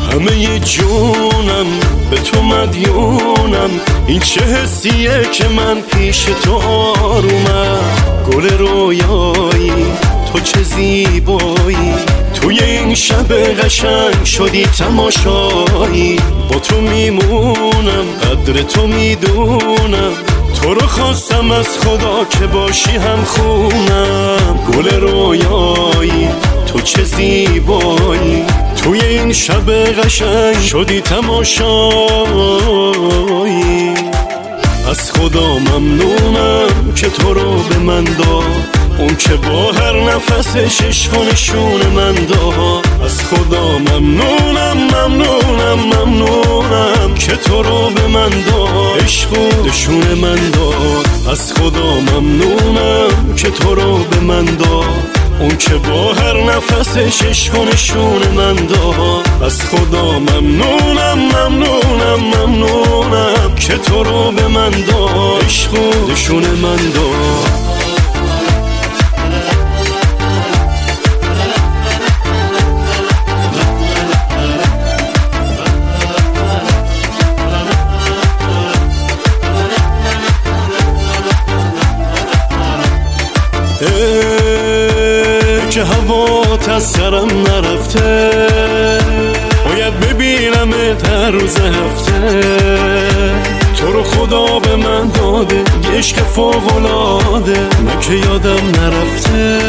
همه جونم به تو مدیونم. این چه حسیه که من پیش تو آرومم. گل رویایی تو چه زیبایی، توی این شب قشنگ شدی تماشایی. با تو میمونم قدر تو میدونم، تو رو خواستم از خدا که باشی هم خونم. گل رویایی تو چه زیبایی، توی این شب قشنگ شدی تماشایی. از خدا ممنونم که تو رو به من داد، اون که با هر نفسش عشق و نشون من داد. از خدا ممنونم ممنونم ممنونم که تو رو به من داد، عشق و نشون من داد. از خدا ممنونم که تو رو به من داد، اون که با هر نفسش عشق و نشون من داد. از خدا ممنونم ممنونم ممنونم که تو رو به من داد، عشق و نشون من داد. که هوات از سرم نرفته، باید ببینم هر روز هفته. تو رو خدا به من داده عشق فوق‌العاده، من که یادم نرفته.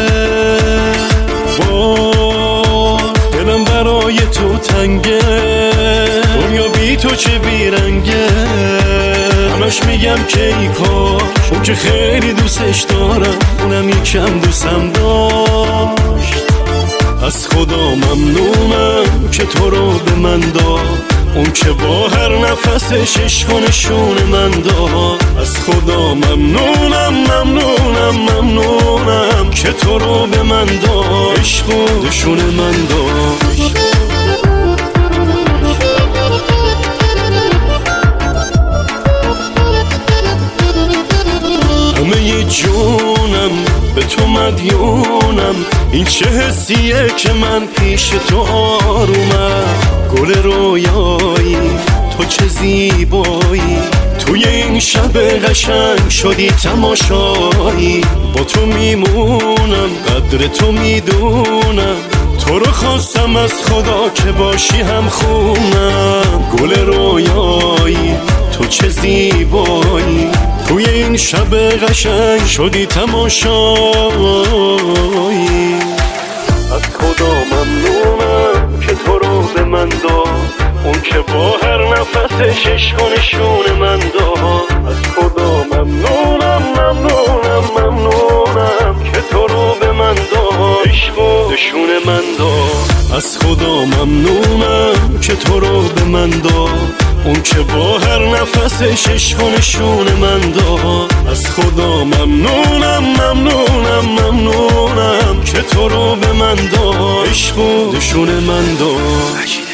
دلم برای تو تنگه، دنیا بی تو چه بیرنگه. همش میگم که ای کاش، اون که خیلی دوستش دارم اونم یکم دوستم داشت. از خدا ممنونم که تو رو به من داد، اون که با هر نفسش عشق و نشون من داد. از خدا ممنونم ممنونم ممنونم که تو رو به من داد، عشق و نشون من داد. همه جونم به تو مدیونم، این چه حسیه که من پیش تو آرومم. گل رویایی تو چه زیبایی، توی این شب قشنگ شدی تماشایی. با تو میمونم قدر تو میدونم، تو رو خواستم از خدا که باشی هم خونم. گل رویایی تو چه زیبایی، توی این شب قشنگ شدی تماشایی. از خدا ممنونم که تو رو به من داد، اون که با هر نفسش عشق و نشون من داد. از خدا ممنونم ممنونم ممنونم که تو رو به من داد، عشق و نشون من داد. از خدا ممنونم که تو رو به من داد، اون که با هر نفسش عشق و نشون من داد. از خدا ممنونم ممنونم ممنونم که تو رو به من داد، عشق و نشون من داد.